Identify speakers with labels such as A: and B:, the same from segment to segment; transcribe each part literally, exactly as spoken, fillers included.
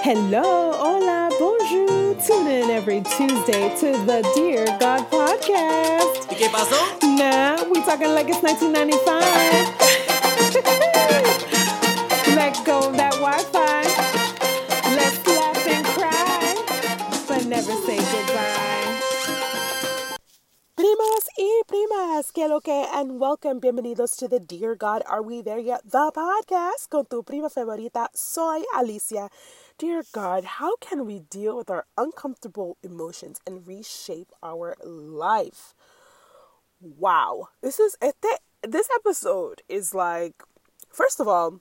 A: Hello, hola, bonjour. Tune in every Tuesday to the Dear God podcast.
B: ¿Y qué pasó?
A: Nah, we talking like it's nineteen ninety-five. Let go of that Wi-Fi. Let's laugh and cry, but never say goodbye. Primos y primas, que lo que, and welcome, bienvenidos to the Dear God, Are We There Yet? The podcast con tu prima favorita, soy Alicia. Dear God, how can we deal with our uncomfortable emotions and reshape our life? Wow, this is este, this episode is like, first of all,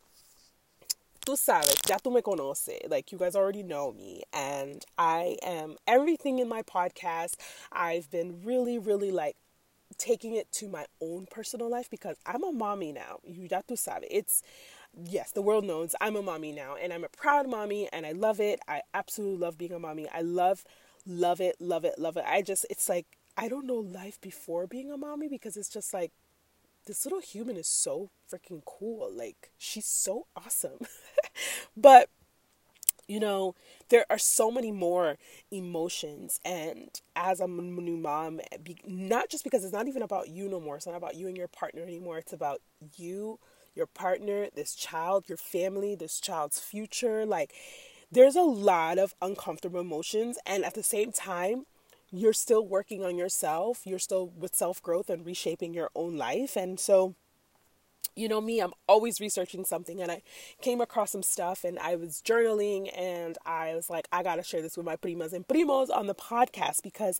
A: tú sabes, ya tú me conoces, like you guys already know me, and I am everything in my podcast. I've been really, really like taking it to my own personal life because I'm a mommy now. You ya tú sabes, it's, yes, the world knows I'm a mommy now, and I'm a proud mommy, and I love it. I absolutely love being a mommy. I love, love it, love it, love it. I just, it's like, I don't know life before being a mommy because it's just like, this little human is so freaking cool. Like, she's so awesome. But, you know, there are so many more emotions. And as a new mom, not just because it's not even about you no more. It's not about you and your partner anymore. It's about you, your partner, this child, your family, this child's future. Like, there's a lot of uncomfortable emotions. And at the same time, you're still working on yourself. You're still with self-growth and reshaping your own life. And so, you know me, I'm always researching something, and I came across some stuff, and I was journaling, and I was like, I got to share this with my primas and primos on the podcast because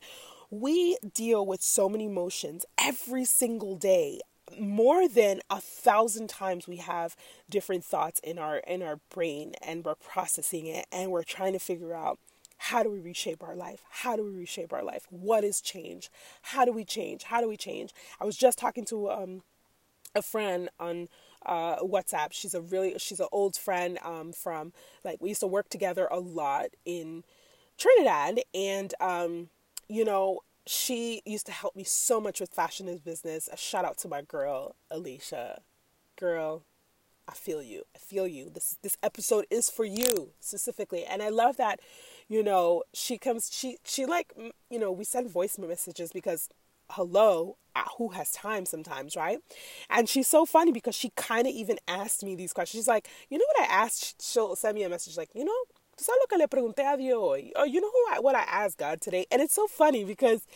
A: we deal with so many emotions every single day. More than a thousand times we have different thoughts in our in our brain, and we're processing it, and we're trying to figure out, how do we reshape our life? How do we reshape our life? What is change? How do we change? How do we change? I was just talking to um, a friend on uh, WhatsApp. She's a really, she's an old friend um, from, like, we used to work together a lot in Trinidad. And, um, you know, she used to help me so much with fashion and business. A shout out to my girl, Alicia. Girl, I feel you. I feel you. This this episode is for you specifically. And I love that, you know, she comes, she, she like, you know, we send voice messages because, hello, who has time sometimes, right? And she's so funny because she kind of even asked me these questions. She's like, you know what I asked? She'll send me a message like, you know, ¿tú sabes lo que le pregunté a Dios hoy? Or, you know who I, what I asked God today? And it's so funny because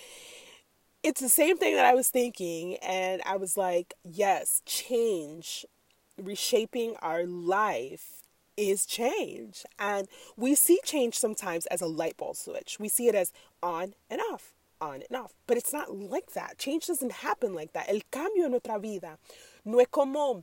A: it's the same thing that I was thinking. And I was like, yes, change, reshaping our life is change. And we see change sometimes as a light bulb switch. We see it as on and off, on and off. But it's not like that. Change doesn't happen like that. El cambio en nuestra vida no es como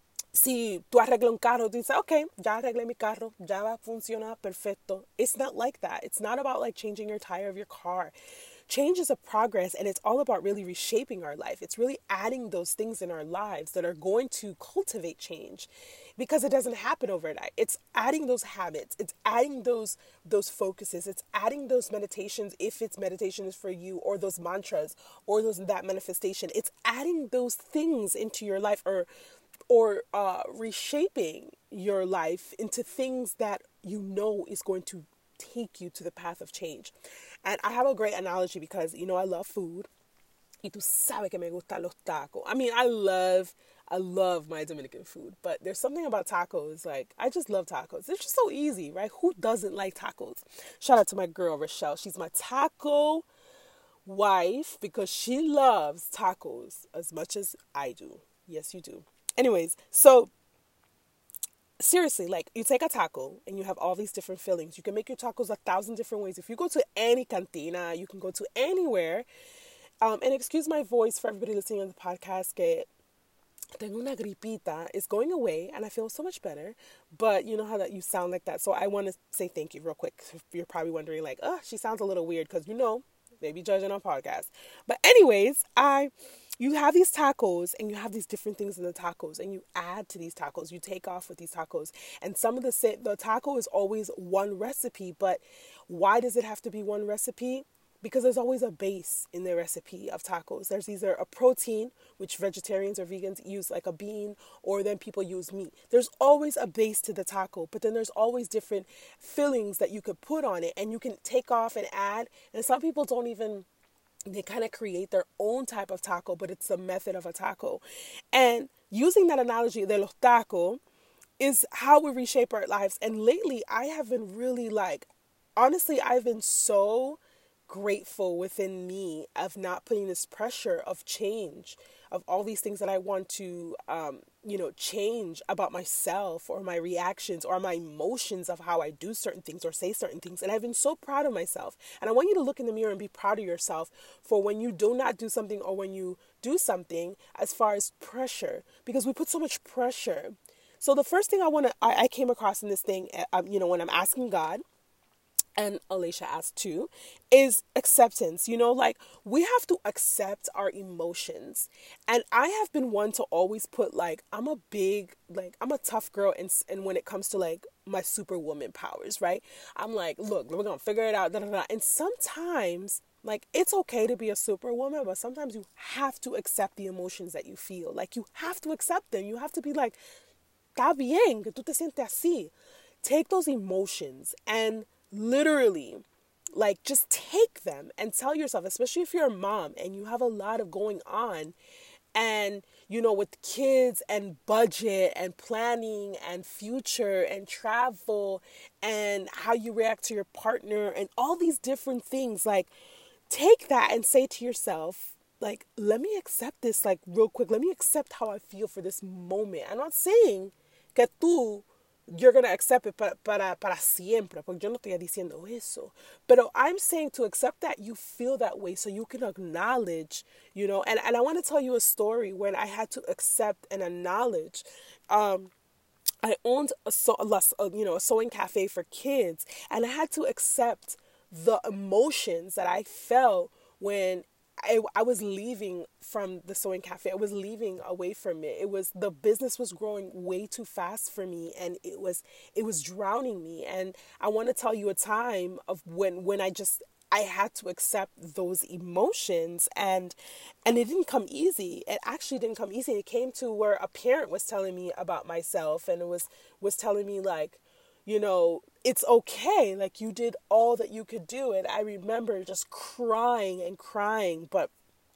A: si tú arreglas un carro, tú dices, okay, ya arreglé mi carro, ya va a funcionar perfecto. It's not like that. It's not about like changing your tire of your car. Change is a progress, and it's all about really reshaping our life. It's really adding those things in our lives that are going to cultivate change, because it doesn't happen overnight. It's adding those habits. It's adding those those focuses. It's adding those meditations, if it's meditation is for you, or those mantras, or those that manifestation. It's adding those things into your life, or or uh, reshaping your life into things that you know is going to take you to the path of change. And I have a great analogy because, you know, I love food. Y tú sabes que me gustan los tacos. I mean, I love, I love my Dominican food. But there's something about tacos, like, I just love tacos. They're just so easy, right? Who doesn't like tacos? Shout out to my girl, Rochelle. She's my taco wife because she loves tacos as much as I do. Yes, you do. Anyways, so seriously, like, you take a taco and you have all these different fillings. You can make your tacos a thousand different ways. If you go to any cantina, you can go to anywhere. Um, and excuse my voice for everybody listening on the podcast, que tengo una gripita. It's going away and I feel so much better. But you know how that you sound like that. So I want to say thank you real quick. You're probably wondering like, oh, she sounds a little weird because, you know, they be judging on podcasts. But anyways, I... you have these tacos and you have these different things in the tacos and you add to these tacos. You take off with these tacos. And some of the, the taco is always one recipe. But why does it have to be one recipe? because there's always a base in the recipe of tacos. There's either a protein, which vegetarians or vegans use like a bean, or then people use meat. There's always a base to the taco, but then there's always different fillings that you could put on it, and you can take off and add. And some people don't even, they kind of create their own type of taco, but it's the method of a taco. And using that analogy de los tacos is how we reshape our lives. And lately I have been really like, honestly, I've been so grateful within me of not putting this pressure of change, of all these things that I want to, um, you know, change about myself or my reactions or my emotions of how I do certain things or say certain things. And I've been so proud of myself. And I want you to look in the mirror and be proud of yourself for when you do not do something or when you do something as far as pressure, because we put so much pressure. So the first thing I want to, I, I came across in this thing, um, you know, when I'm asking God, and Alicia asked too, is acceptance. You know, like we have to accept our emotions. And I have been one to always put like, I'm a big, like, I'm a tough girl. And, and when it comes to like my superwoman powers, right? I'm like, look, we're going to figure it out. Da, da, da. And sometimes like it's okay to be a superwoman, but sometimes you have to accept the emotions that you feel. Like you have to accept them. You have to be like, está bien que tú te sientes así. Take those emotions and literally, like, just take them and tell yourself, especially if you're a mom and you have a lot of going on and, you know, with kids and budget and planning and future and travel and how you react to your partner and all these different things, like, take that and say to yourself, like, let me accept this, like, real quick. Let me accept how I feel for this moment. I'm not saying que tú you're going to accept it para, para, para siempre, porque yo no estoy diciendo eso. But I'm saying to accept that you feel that way so you can acknowledge, you know, and, and I want to tell you a story when I had to accept and acknowledge. Um, I owned a, so, a, you know, a sewing cafe for kids, and I had to accept the emotions that I felt when I, I was leaving from the sewing cafe. I was leaving away from it. It was, the business was growing way too fast for me, and it was it was drowning me. And I want to tell you a time of when when I just I had to accept those emotions, and and it didn't come easy. It actually didn't come easy. It came to where a parent was telling me about myself, and it was was telling me like, you know, it's okay. Like, you did all that you could do. And I remember just crying and crying. But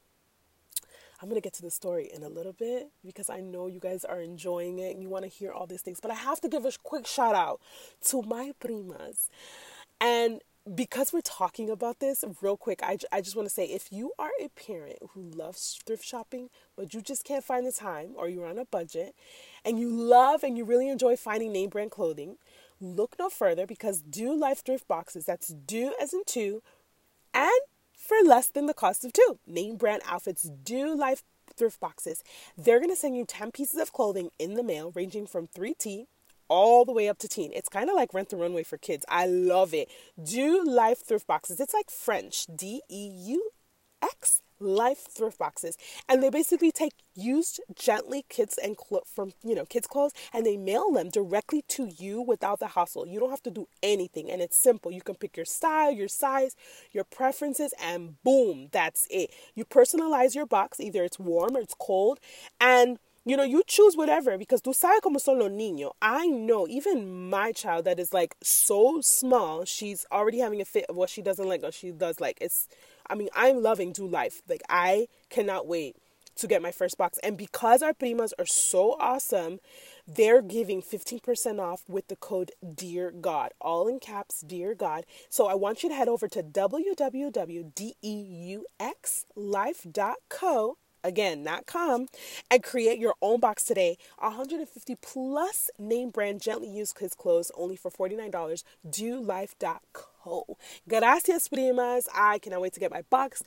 A: I'm going to get to the story in a little bit because I know you guys are enjoying it and you want to hear all these things. But I have to give a quick shout out to my primas. And because we're talking about this real quick, I, I just want to say, if you are a parent who loves thrift shopping, but you just can't find the time, or you're on a budget and you love and you really enjoy finding name brand clothing, look no further, because Do Life Thrift Boxes, that's Do as in two, and for less than the cost of two. Name brand outfits, Do Life Thrift Boxes. They're going to send you ten pieces of clothing in the mail, ranging from three T all the way up to teen. It's kind of like Rent the Runway for kids. I love it. Do Life Thrift Boxes. It's like French, D E U X, Life Thrift Boxes. And they basically take used gently kids and clo- from, you know, kids clothes, and they mail them directly to you without the hustle. You don't have to do anything, and it's simple. You can pick your style, your size, your preferences, and boom, that's it. You personalize your box. Either it's warm or it's cold, and you know, you choose whatever, because tú sabes cómo son los niños. I know even my child that is like so small, she's already having a fit of what she doesn't like or she does like. It's, I mean, I'm loving Do Life. Like, I cannot wait to get my first box. And because our primas are so awesome, they're giving fifteen percent off with the code Dear God, all in caps, Dear God. So I want you to head over to w w w dot deux life dot co. Again, not com, and create your own box today. one hundred fifty plus name brand gently used kids clothes, only for forty-nine dollars. do life dot co. Gracias, primas. I cannot wait to get my box.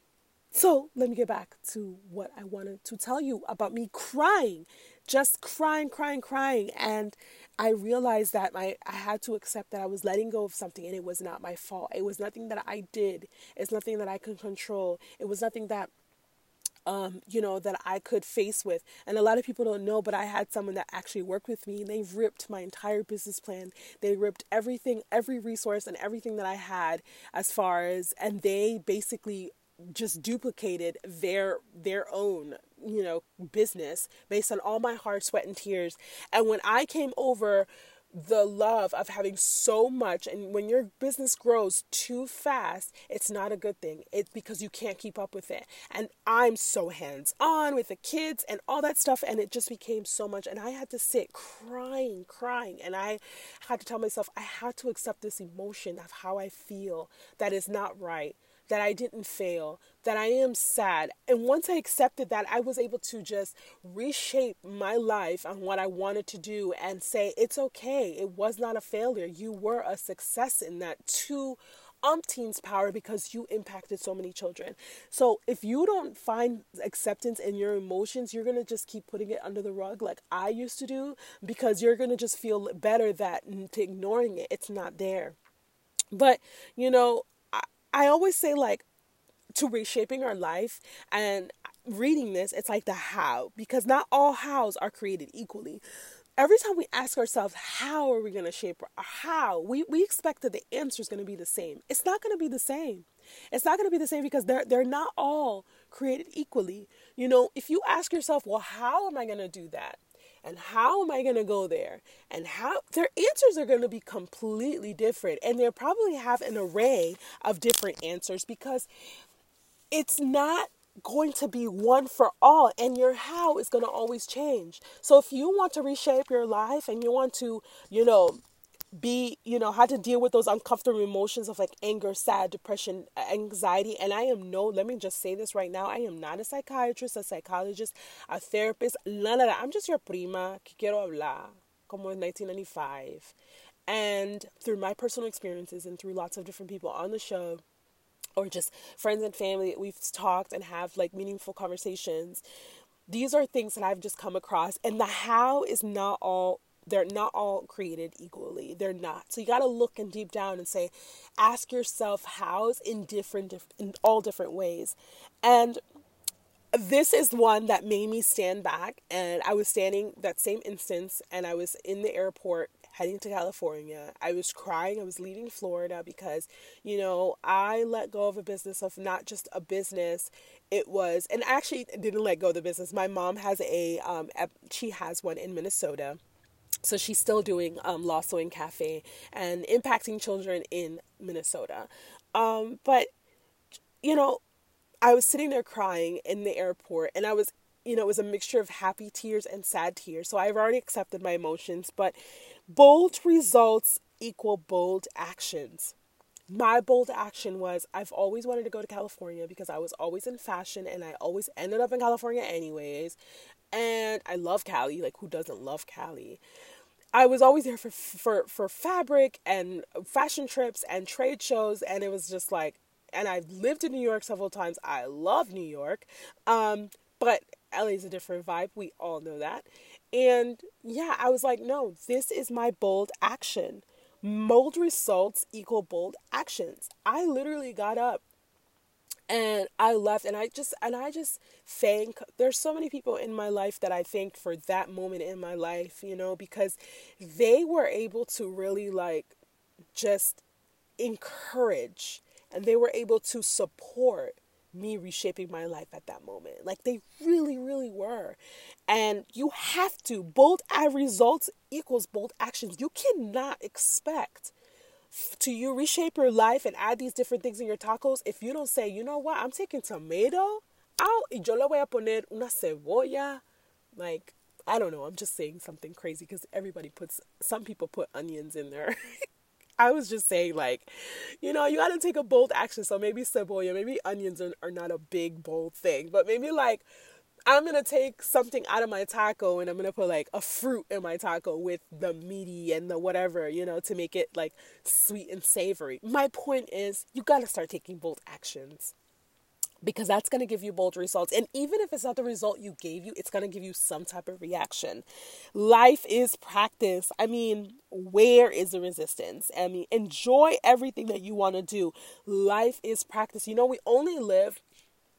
A: So let me get back to what I wanted to tell you about me crying. Just crying, crying, crying. And I realized that my I had to accept that I was letting go of something, and it was not my fault. It was nothing that I did. It's nothing that I could control. It was nothing that um, you know, that I could face with. And a lot of people don't know, but I had someone that actually worked with me, and they ripped my entire business plan. They ripped everything, every resource and everything that I had as far as, and they basically just duplicated their their own, you know, business based on all my hard sweat and tears. And when I came over the love of having so much, and when your business grows too fast, it's not a good thing. It's because you can't keep up with it. And I'm so hands on with the kids and all that stuff, and it just became so much. And I had to sit crying, crying, and I had to tell myself I had to accept this emotion of how I feel, that is not right, that I didn't fail, that I am sad. And once I accepted that, I was able to just reshape my life on what I wanted to do and say, it's okay. It was not a failure. You were a success in that to umpteen's power, because you impacted so many children. So if you don't find acceptance in your emotions, you're going to just keep putting it under the rug like I used to do, because you're going to just feel better that to ignoring it, it's not there. But, you know, I always say, like, to reshaping our life and reading this, it's like the how, because not all hows are created equally. Every time we ask ourselves, how are we going to shape our how, we, we expect that the answer is going to be the same. It's not going to be the same. It's not going to be the same because they're, they're not all created equally. You know, if you ask yourself, well, how am I going to do that? And how am I going to go there? And how their answers are going to be completely different. And they'll probably have an array of different answers, because it's not going to be one for all. And your how is going to always change. So if you want to reshape your life and you want to, you know, be, you know, how to deal with those uncomfortable emotions of like anger, sad, depression, anxiety. And I am no, let me just say this right now. I am not a psychiatrist, a psychologist, a therapist, none of that. I'm just your prima que quiero hablar, como in nineteen ninety-five. And through my personal experiences and through lots of different people on the show, or just friends and family, we've talked and have like meaningful conversations. These are things that I've just come across. And the how is not all They're not all created equally. They're not. So you got to look and deep down and say, ask yourself hows in different, in all different ways. And this is one that made me stand back. And I was standing that same instance, and I was in the airport heading to California. I was crying. I was leaving Florida because, you know, I let go of a business of not just a business. It was, and actually didn't let go of the business. My mom has a, um, she has one in Minnesota. So she's still doing um, Law Sewing Cafe and impacting children in Minnesota. Um, but, you know, I was sitting there crying in the airport, and I was, you know, it was a mixture of happy tears and sad tears. So I've already accepted my emotions, but bold results equal bold actions. My bold action was, I've always wanted to go to California because I was always in fashion, and I always ended up in California anyways. And I love Cali. Like, who doesn't love Cali? I was always there for, for, for fabric and fashion trips and trade shows. And it was just like, and I've lived in New York several times. I love New York. Um, but L A is a different vibe. We all know that. And yeah, I was like, no, this is my bold action. Bold results equal bold actions. I literally got up and I left, and I just, and I just thank, there's so many people in my life that I thank for that moment in my life, you know, because they were able to really like just encourage, and they were able to support me reshaping my life at that moment. Like, they really, really were. And you have to, bold results equals bold actions. You cannot expect to you reshape your life and add these different things in your tacos if you don't say, you know what, I'm taking tomato out y yo le voy a poner una cebolla. Like, I don't know, I'm just saying something crazy because everybody puts, some people put onions in there. I was just saying, like, you know, you got to take a bold action. So maybe cebolla, maybe onions are, are not a big, bold thing, but maybe like, I'm going to take something out of my taco and I'm going to put like a fruit in my taco with the meaty and the whatever, you know, to make it like sweet and savory. My point is, you got to start taking bold actions, because that's going to give you bold results. And even if it's not the result you gave you, it's going to give you some type of reaction. Life is practice. I mean, where is the resistance? I mean, enjoy everything that you want to do. Life is practice. You know, we only live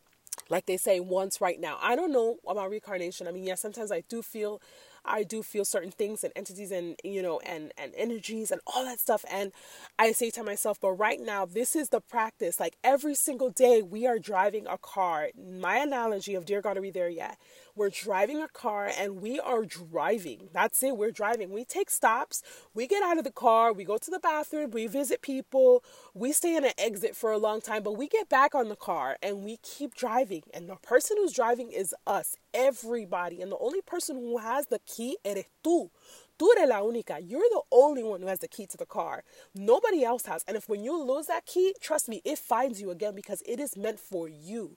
A: like they say, once right now. I don't know about reincarnation. I mean, yes, sometimes I do feel, I do feel certain things and entities and, you know, and, and energies and all that stuff. And I say to myself, but right now, this is the practice. Like every single day we are driving a car. My analogy of Dear God, Are We There Yet? We're driving a car and we are driving. That's it. We're driving. We take stops. We get out of the car. We go to the bathroom. We visit people. We stay in an exit for a long time, but we get back on the car and we keep driving. And the person who's driving is us, everybody. And the only person who has the key eres tú. Tú eres la única. You're the only one who has the key to the car. Nobody else has. And if when you lose that key, trust me, it finds you again because it is meant for you.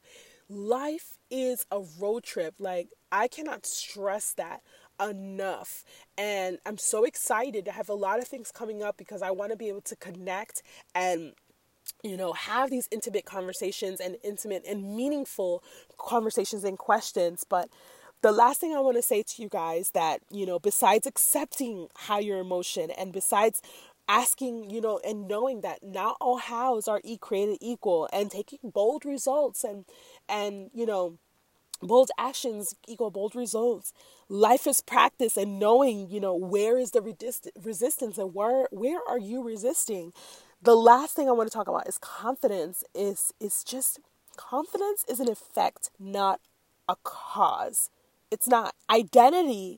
A: Life is a road trip. Like, I cannot stress that enough. And I'm so excited to have a lot of things coming up because I want to be able to connect and, you know, have these intimate conversations and intimate and meaningful conversations and questions. But the last thing I want to say to you guys that, you know, besides accepting higher emotion and besides asking, you know, and knowing that not all hows are e created equal, and taking bold results and, and, you know, bold actions equal bold results. Life is practice and knowing, you know, where is the resist- resistance and where, where are you resisting? The last thing I want to talk about is confidence is, is just confidence is an effect, not a cause. It's not. Identity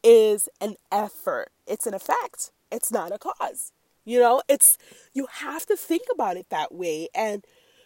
A: is an effort. It's an effect. It's not a cause. You know, it's, you have to think about it that way. And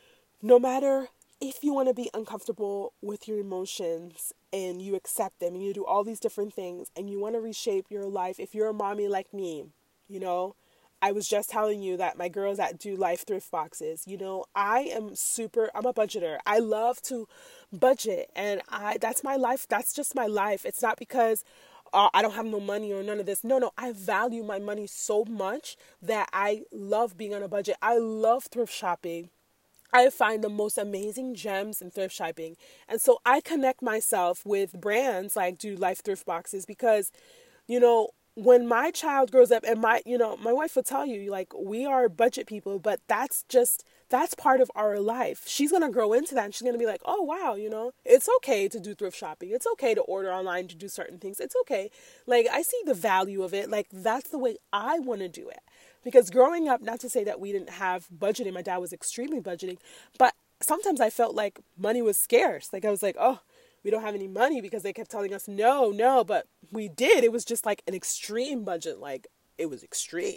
A: no matter if you want to be uncomfortable with your emotions and you accept them and you do all these different things and you want to reshape your life, if you're a mommy like me, you know, I was just telling you that my girls that do life thrift boxes, you know, I am super, I'm a budgeter. I love to budget and I, that's my life. That's just my life. It's not because uh, I don't have no money or none of this. No, no, I value my money so much that I love being on a budget. I love thrift shopping. I find the most amazing gems in thrift shopping. And so I connect myself with brands like Do Life Thrift Boxes because, you know, when my child grows up and my, you know, my wife will tell you, like, we are budget people, but that's just, that's part of our life. She's going to grow into that and she's going to be like, oh, wow, you know, it's okay to do thrift shopping. It's okay to order online to do certain things. It's okay. Like, I see the value of it. Like, that's the way I want to do it. Because growing up, not to say that we didn't have budgeting, my dad was extremely budgeting, but sometimes I felt like money was scarce. Like, I was like, oh, we don't have any money because they kept telling us no, no, but we did. It was just like an extreme budget. Like, it was extreme.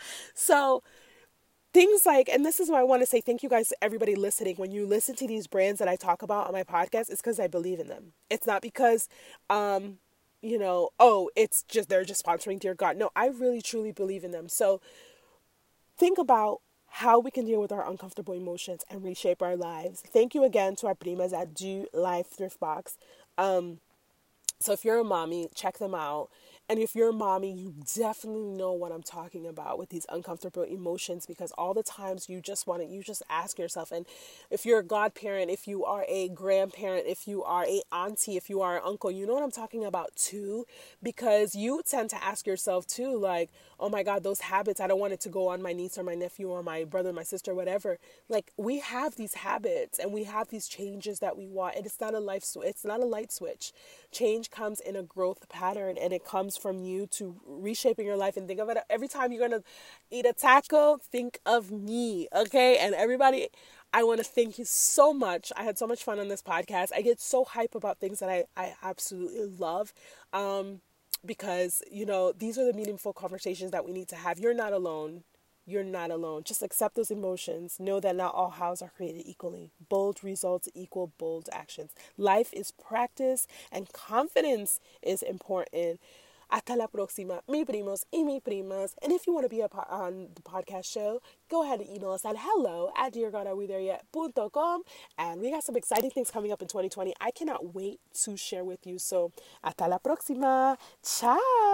A: So things like, and this is why I want to say thank you guys to everybody listening. When you listen to these brands that I talk about on my podcast, it's because I believe in them. It's not because, um, you know, oh, it's just, they're just sponsoring Dear God. No, I really, truly believe in them. So think about how we can deal with our uncomfortable emotions and reshape our lives. Thank you again to our primas at Do Life Thrift Box. Um, so if you're a mommy, check them out. And if you're a mommy, you definitely know what I'm talking about with these uncomfortable emotions, because all the times you just want to, you just ask yourself, and if you're a godparent, if you are a grandparent, if you are a auntie, if you are an uncle, you know what I'm talking about too, because you tend to ask yourself too, like, oh my God, those habits, I don't want it to go on my niece or my nephew or my brother, my sister, whatever. Like, we have these habits and we have these changes that we want, and it's not a life, sw- it's not a light switch. Change comes in a growth pattern, and it comes from you to reshaping your life. And think of it, every time you're going to eat a taco, think of me, okay? And everybody, I want to thank you so much. I had so much fun on this podcast. I get so hype about things that I, I absolutely love. Um, because, you know, these are the meaningful conversations that we need to have. You're not alone. You're not alone. Just accept those emotions. Know that not all hows are created equally. Bold results equal bold actions. Life is practice, and confidence is important. Hasta la próxima, mi primos y mi primas. And if you want to be a po- on the podcast show, go ahead and email us at hello at dear god are we there yet dot com. And we got some exciting things coming up in twenty twenty. I cannot wait to share with you. So, hasta la próxima. Ciao.